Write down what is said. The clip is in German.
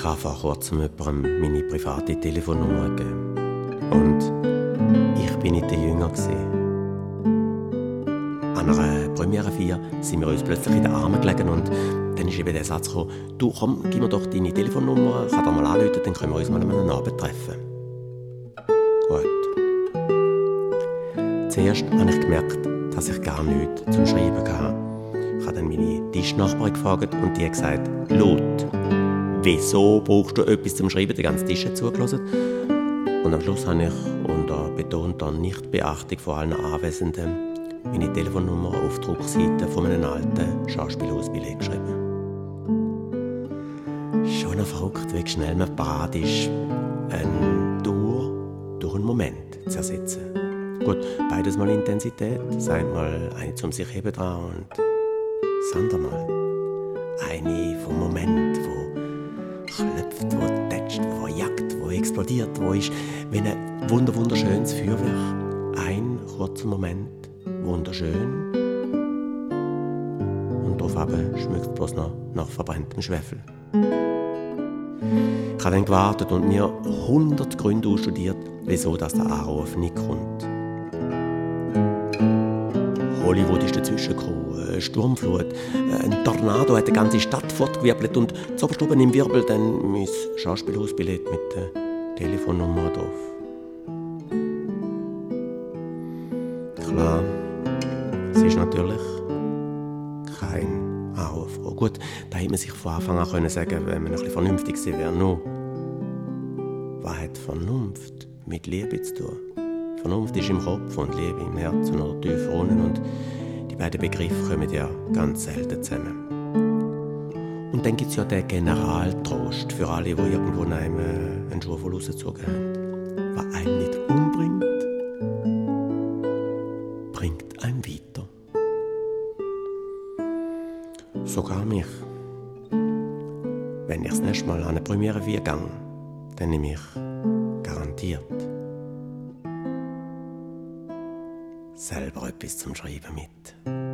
habe vor kurzem jemandem meine private Telefonnummer gegeben. Und ich bin nicht der Jünger gewesen. An einer Premierenfeier sind wir uns plötzlich in den Armen gelegen und dann ist eben der Satz gekommen: «Du, komm, gib mir doch deine Telefonnummer, ich kann dir mal anrufen, dann können wir uns mal an einem Abend treffen.» Gut. Zuerst habe ich gemerkt, dass ich gar nichts zum Schreiben hatte. Ich habe dann meine Tischnachbarin gefragt und die hat gesagt: «Laut, wieso brauchst du etwas zum Schreiben?» Den ganzen Tisch hat zugelassen. Und am Schluss habe ich unter betonter Nichtbeachtung von allen Anwesenden meine Telefonnummer auf die Rückseite von einem alten Schauspielhausbillett geschrieben. Schon noch verrückt, wie schnell man parat ist, eine Tour durch einen Moment zu ersetzen. Gut, beides mal Intensität, das eine Mal eine zum sich heben dran und das andere Mal eine vom Moment, wo klopft, wo tätscht, wo jagt, wo explodiert, wo ist wie ein wunderschönes Feuerwerk. Ein kurzer Moment, wunderschön, und darauf schmeckt es bloß noch nach verbranntem Schwefel. Ich habe dann gewartet und mir 100 Gründe ausstudiert, wieso das der Anruf nicht kommt. Hollywood ist dazwischen gekommen, eine Sturmflut, ein Tornado hat die ganze Stadt fortgewirbelt und zuoberst oben im Wirbel dann mein Schauspielhausbillett mit der Telefonnummer drauf. Klar, es ist natürlich kein Anruf. Oh gut, da hätte man sich von Anfang an können sagen, wenn man ein bisschen vernünftig gewesen wäre. Nur, was hat Vernunft mit Liebe zu tun? Vernunft ist im Kopf und Liebe im Herzen oder tief unten, und die beiden Begriffe kommen ja ganz selten zusammen. Und dann gibt es ja den Generaltrost für alle, die irgendwo einen Schuh voll rausgezogen haben. Was einen nicht umbringt, bringt einen weiter. Sogar mich. Wenn ich das nächste Mal an eine Premiere gehe, dann nehme ich garantiert selber etwas zum Schreiben mit.